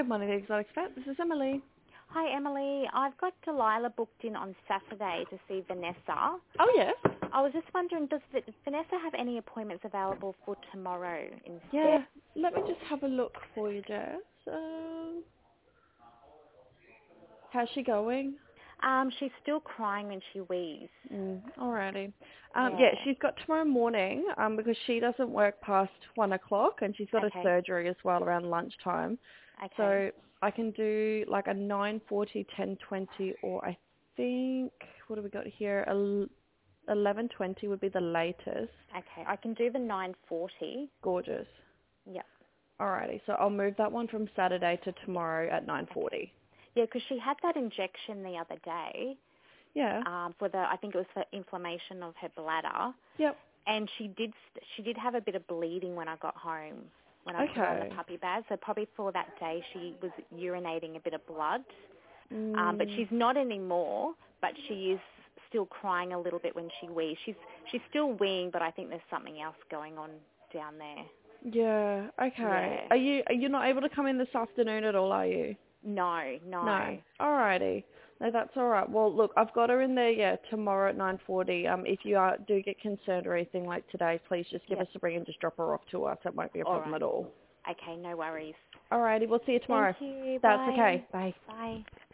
Good morning, the Exotic Vet. This is Emily. Hi, Emily. I've got Delilah booked in on Saturday to see Vanessa. Oh, yes. I was just wondering, does Vanessa have any appointments available for tomorrow Yeah, instead? let me just have a look for you, Jess. How's she going? She's still crying when she wheezes. Alrighty. Yeah, Yeah. she's got tomorrow morning because she doesn't work past 1 o'clock and she's got a Okay. surgery as well around lunchtime. Okay. So I can do like a 9:40, 10:20, or I think, what do we got here? 11:20 would be the latest. Okay. I can do the 9:40. Gorgeous. Yep. Alrighty, so I'll move that one from Saturday to Yep. tomorrow at Okay. 9:40. Yeah, because she had that injection the other day Yeah. I think it was for inflammation of her bladder. Yep. And she did have a bit of bleeding when I got home, when I put her on the Okay. puppy bag. So probably for that day she was urinating a bit of blood. But Mm, she's not anymore, but she is still crying a little bit when she wees. She's still weeing, but I think there's something else going on down there. yeah. Okay. Yeah. Are you not able to come in this afternoon at all? Are you? No. No. Alrighty. No, that's all right. Well, look, I've got her in there. Yeah, tomorrow at 9:40. If you do get concerned or anything like today, please just give Yep. us a ring and just drop her off to us. That won't be a All problem right. at all. Okay, no worries. Alrighty. We'll see you Thank tomorrow. you. That's Bye. okay. Bye. Bye.